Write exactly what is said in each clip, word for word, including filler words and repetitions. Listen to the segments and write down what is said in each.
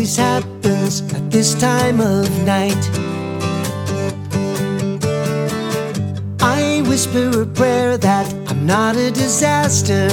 always happens at this time of night. I whisper a prayer that I'm not a disaster,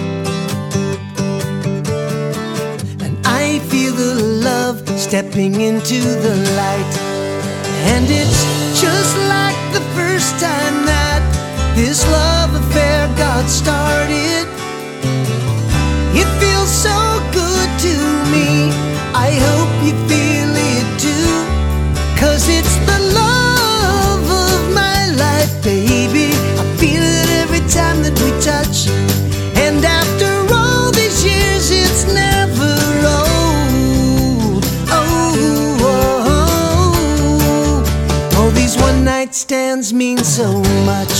and I feel the love stepping into the light. And it's just like the first time that this love affair got started. It feels so good to me, I hope you feel it too. 'Cause it's the love of my life, baby. I feel it every time that we touch. And after all these years, it's never old. Oh, oh, oh. Oh, these one night stands mean so much.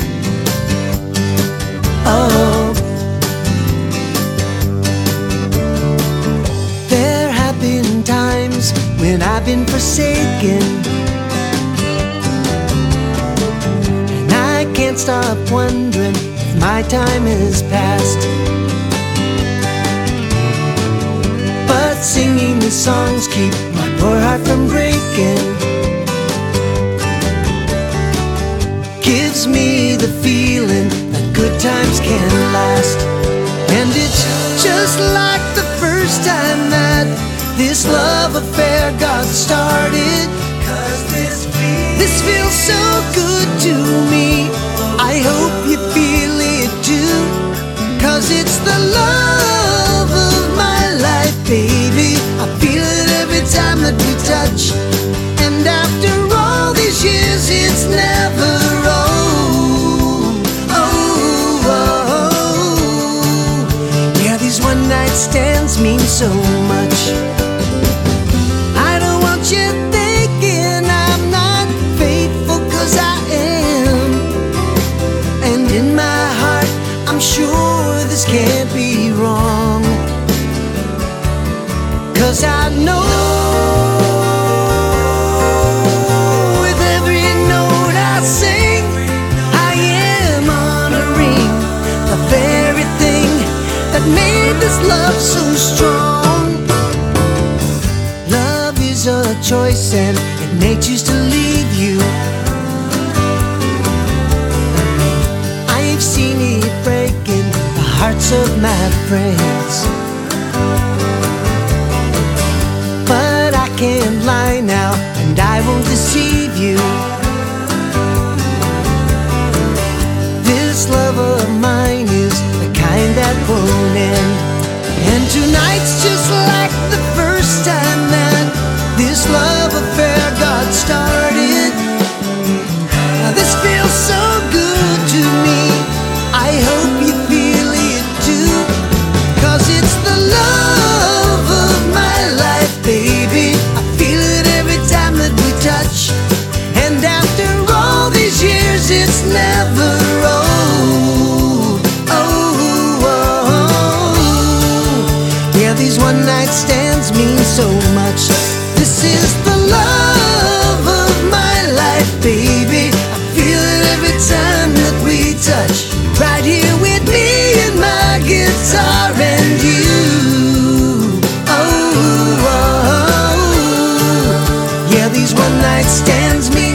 Oh, there have been times when I've been forsaken, and I can't stop wondering if my time has passed. But singing these songs keep my poor heart from breaking, gives me the feeling that good times can last. And it's just like the first time that this love affair got started. 'Cause this feels, this feels so good to me, I hope you feel it too. 'Cause it's the love of my life, baby. I feel it every time that we touch. And after all these years, it's never old. Oh, oh, oh. Yeah, these one night stands mean so much. I don't want you thinking I'm not faithful, 'cause I am. And in my heart, I'm sure this can't be wrong. 'Cause I know with every note I sing, I am honoring the very thing that made this love so strong. Love is a choice and it may choose to leave you. I've seen it breaking the hearts of my friends, but I can't lie now and I won't deceive you. This love of mine is the kind that won't end. And tonight's just like the first time that this love affair got started. Now this feels so good to me, I hope you feel it too. 'Cause it's the love of my life, baby. I feel it every time that we touch. And after all these years, it's never old. Oh, oh, oh. Yeah, these one night stands mean so much. This is the love of my life, baby. I feel it every time that we touch. Right here with me and my guitar and you. Oh, oh, oh. Yeah, these one night stands mean